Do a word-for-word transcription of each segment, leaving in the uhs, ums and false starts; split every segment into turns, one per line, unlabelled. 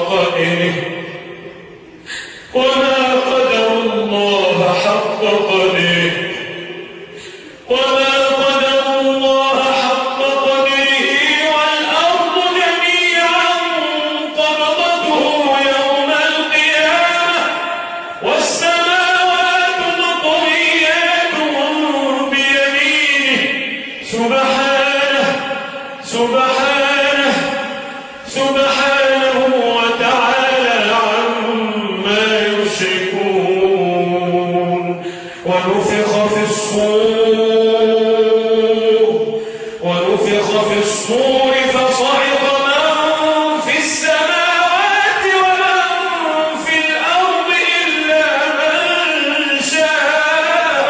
قدره وما قدر الله حق قدره وما قدر الله حق قدره والأرض جميعا قبضته يوم القيامة والسماوات مطويات بيمينه سبحانه سبحانه سبحانه وتعالى عما يشركون ونفخ في الصور ونفخ في الصور فصعق من في السماوات ومن في الأرض إلا من شاء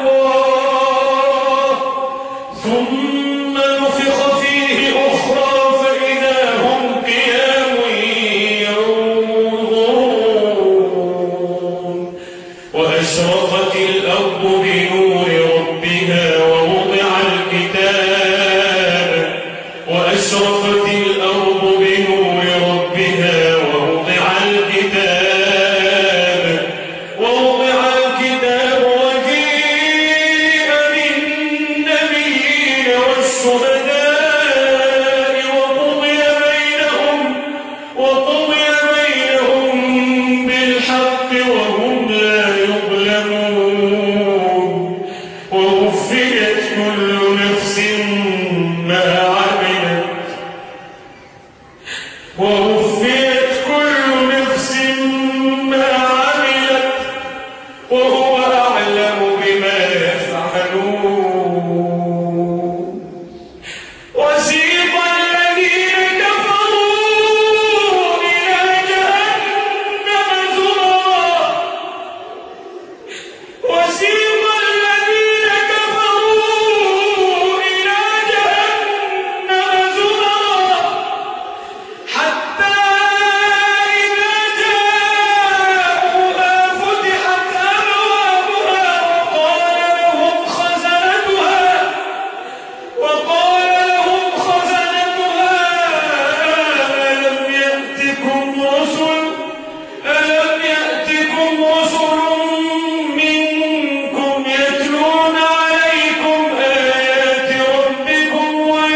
الله ثم نفخ فيه أخرى فإذا هم قيام ينظرون وأشرقت الأرض بنور ربها ووضع الكتاب وأشرقت الأرض بنور ربها ووضع الكتاب ووضع الكتاب وجيء بالنبيين والشهداء وقضي بينهم وقضي بينهم بالحق وهم لا يظلمون ووفيت كل نفس ما عملت ووفيت كل نفس ما عملت وهو أعلم بما يفعلون وسيق الذين كفروا إلى جهنم زمرا وسيق الذين كفروا إلى جهنم زمرا حتى إذا جاءوها فتحت أبوابها وقال لهم خزنتها ألم يأتكم رسل ألم يأتكم رسل منكم يتلون عليكم آيات ربكم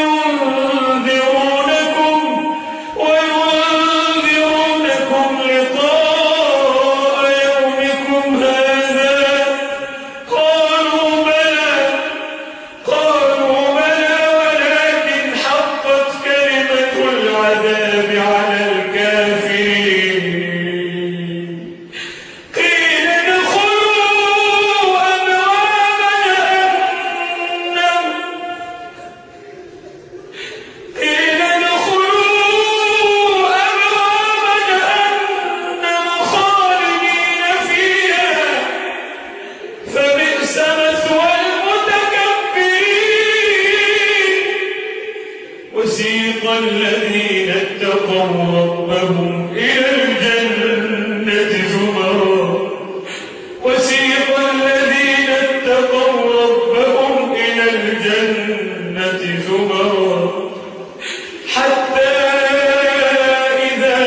وينذرونكم وينذرونكم لقاء يومكم هذا قالوا بلى قالوا بلى ولكن حقت كلمة العذاب على الكافرين قيل ادخلوا أبواب جهنم قيل ادخلوا أبواب جهنم خالدين فيها فبئس مثوى المتكبرين وسيق الذين اتقوا ربهم إلى الجنة زمرا وسيق الذين اتقوا ربهم إلى الجنة زمرا حتى إذا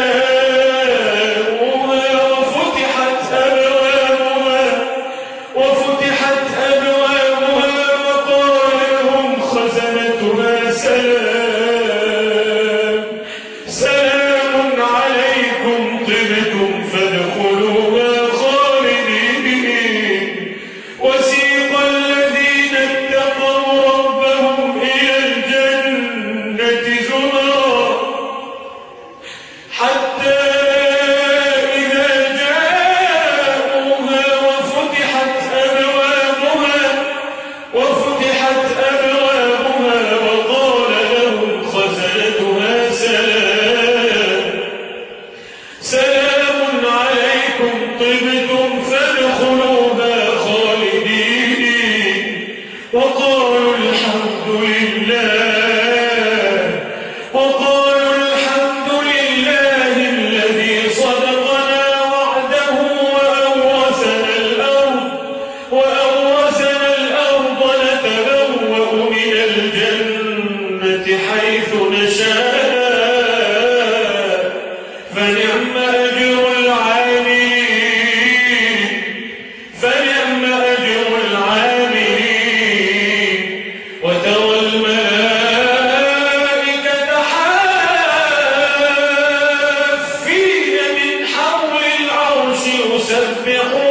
جاءوها وفتحت أبوابها وفتحت أبوابها وقال لهم خزنتها سلام سلام عليكم طبتم فادخلوها خالدين وسيق الذين اتقوا ربهم إلى الجنة زمرا حتى إذا جاءوها وفتحت أبوابها وفتحت أبوابها وقال لهم خزنتها سلام سلام عليكم طبتم فادخلوها خالدين وقالوا الحمد لله وقالوا الحمد لله الذي صدقنا وعده وأورثنا الأرض وأورثنا الأرض نتبوأ من الجنة حيث نشاء فنعم يسبحون